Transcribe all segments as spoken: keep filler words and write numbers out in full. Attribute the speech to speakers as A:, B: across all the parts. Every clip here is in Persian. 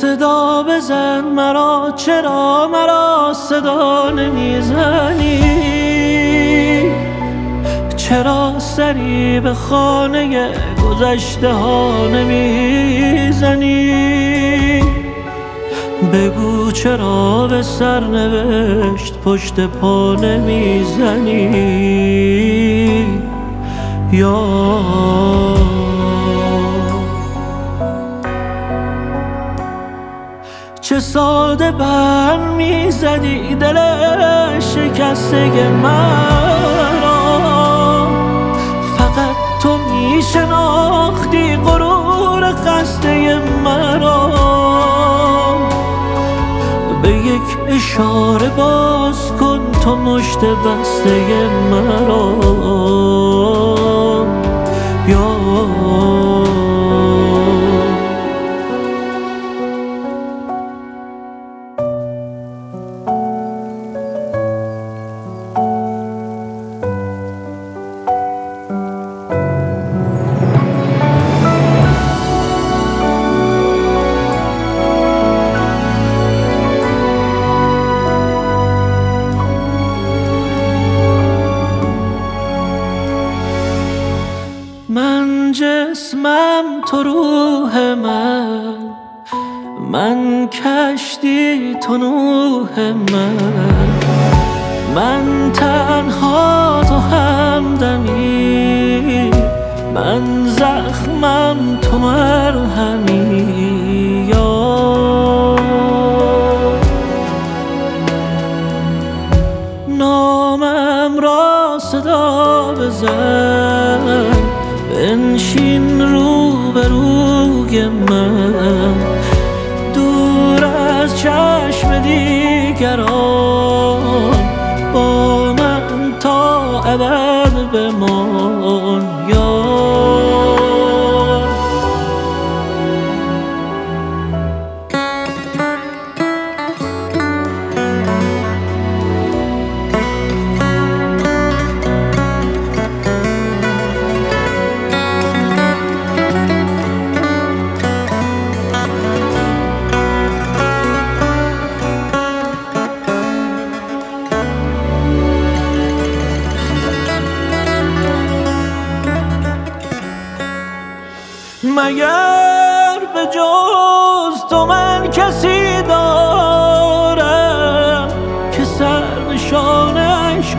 A: صدا بزن مرا، چرا مرا صدا نمیزنی؟ چرا سری به خانه گذشته ها نمیزنی؟ بگو چرا به سرنوشت پشت پا نمیزنی؟ یا چه ساده بر میزدی دل شکسته مرا، فقط تو میشناختی غرور خسته مرا. به یک اشاره باز کن تو مشت بسته مرا. یا من جسمم تو روح من، من کشتی تو نوح من، من تنها تو همدمی، من زخمم تو مرهمی. یا نامم را صدا بزن، بنشین رو به روی من، دور از چشم دیگران، با من تا ابد بمان. یا مگر به جز تو من کسی دارم که سر نشانش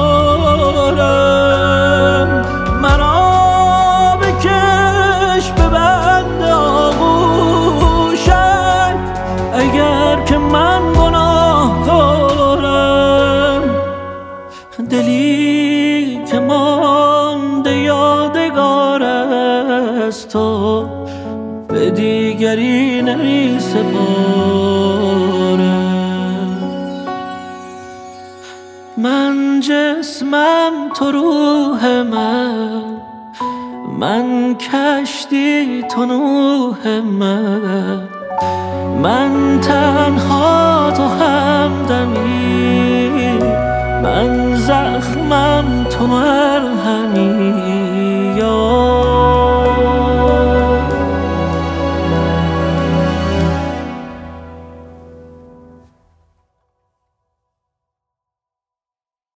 A: گذارم؟ مرا بکش به بند آغوشت اگر که من گناهکارم. دلی که مانده یادگار از تو به دیگری نمی سپارم. من جسمم تو روح من، من کشتی تو نوح من، من تنها تو همدمی، من زخمم تو مرهمی.